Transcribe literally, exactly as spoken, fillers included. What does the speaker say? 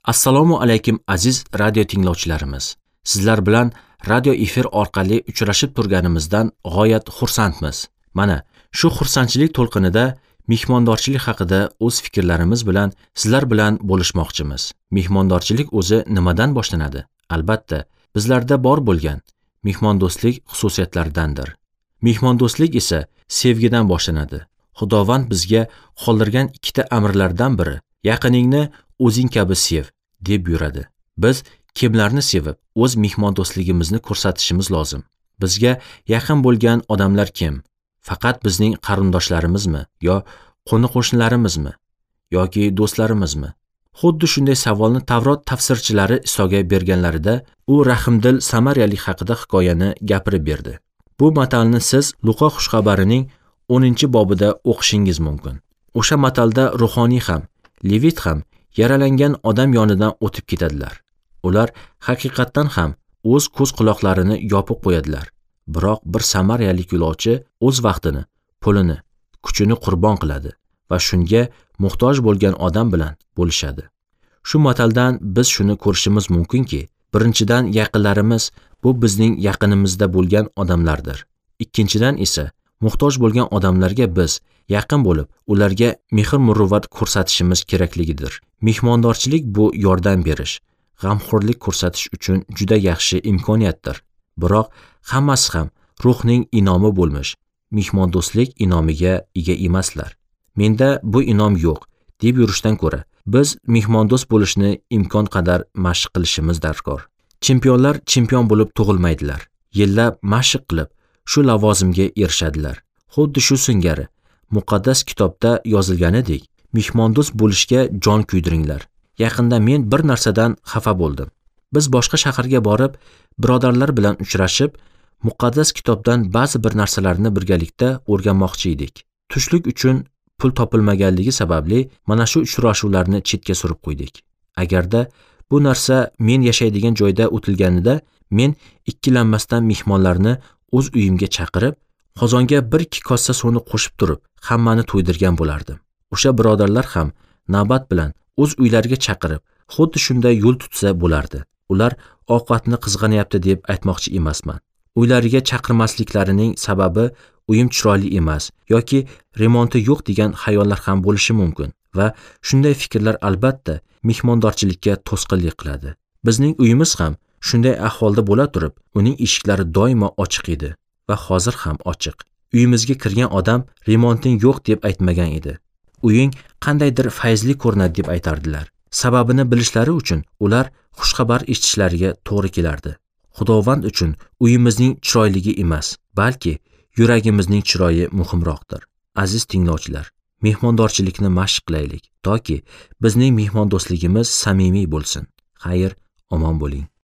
Assalomu alaykum aziz radio tinglovchilarimiz. Sizlar bilan radio efir orqali uchrashib turganimizdan g'oyat xursandmiz. Mana shu xursandchilik to'lqinida mehmondorchilik haqida o'z fikrlarimiz bilan sizlar bilan bo'lishmoqchimiz. Mehmondorchilik o'zi nimadan boshlanadi? Albatta, bizlarda bor bo'lgan mehmondo'stlik xususiyatlaridandir. Mehmondo'stlik esa sevgidan boshlanadi. Xudovand bizga qoldirgan ikkita amrlardan biri yaqiningni o'zing kabi sev deb buyuradi. Biz kimlarni sevib o'z mehmondo'stligimizni ko'rsatishimiz lozim. Bizga yaqin bo'lgan odamlar kim? Faqat bizning qarindoshlarimizmi yo qo'ni-qo'shnilarimizmi yoki do'stlarimizmi? Xuddi shunday savolni Tavrot tafsirchilari Isoga berganlarida u rahmdil samariyalik haqida hikoyani gapirib berdi. Bu matalni siz Luqa xushxabarining o'ninchi bobida o'qishingiz mumkin. O'sha matalda ruhoniy ham, levit ham yaralangan odam yonidan o'tib ketadilar. Ular haqiqatdan ham o'z ko'z quloqlarini yopib qo'yadilar. Biroq bir samariyalik yo'lovchi o'z vaqtini, pulini, kuchini qurbon qiladi va shunga muhtoj bo'lgan odam bilan bo'lishadi. Shu mataldan biz shuni ko'rishimiz mumkinki, birinchidan yaqinlarimiz bu bizning yaqinimizda bo'lgan odamlardir. Ikkinchidan esa muhtoj bo'lgan odamlarga biz yaqin bo'lib, ularga mehr-muruvvat ko'rsatishimiz kerakligidir. Mehmondorchilik bu yordam berish, g'amxo'rlik ko'rsatish uchun juda yaxshi imkoniyatdir. Biroq hammasi ham ruhning inomi bo'lmish, mehmondo'stlik inomiga ega emaslar. Menda bu inom yo'q deb yurishdan ko'ra, biz mehmondo'st bo'lishni imkon qadar mashq qilishimiz darkor. Chempionlar chempion bo'lib tug'ilmaydilar. Yillab mashq qilib shu lavozimga erishadilar. Xuddi shu singari muqaddas kitobda yozilganidek, mehmondo'st bo'lishga jon kuydiringlar. Yaqinda men bir narsadan xafa bo'ldim. Biz boshqa shaharga borib, birodarlar bilan uchrashib, muqaddas kitobdan ba'zi bir narsalarni birgalikda o'rganmoqchi edik. Tushlik uchun pul topilmaganligi sababli mana shu uchrashuvlarni chetga surib qo'ydik. Agarda bu narsa men yashaydigan joyda o'tilganida, men ikkilanmasdan mehmonlarni o'z uyimga chaqirib, qozonga bir ikki kossa suvni qo'shib turib, hammani to'ydirgan bo'lardim. O'sha birodarlar ham navbat bilan o'z uylariga chaqirib, xuddi shunday yo'l tutsa bo'lardi. Ular ovqatni qizg'anyapti deb aytmoqchi emasman. Uylariga chaqirmasliklarining sababi uyim chiroyli emas yoki remonti yo'q degan xayollar ham bo'lishi mumkin va shunday fikrlar albatta mehmondorchilikka to'sqinlik qiladi. Bizning uyimiz ham shunday ahvolda bo'la turib, uning eshiklari doimo ochiq edi va hozir ham ochiq. Uyimizga kirgan odam remonting yo'q deb aytmagan edi. Uying qandaydir fayzli ko'rinadi deb aytardilar. Sababini bilishlari uchun ular xushxabar eshitishlariga to'g'ri kelardi. Xudovand uchun uyimizning chiroyligi emas, balki yuragimizning chiroyi muhimroqdir. Aziz tinglovchilar, mehmondorchilikni mashq qilaylik, toki bizning mehmondo'stligimiz samimiy bo'lsin. Xayr, omon bo'ling.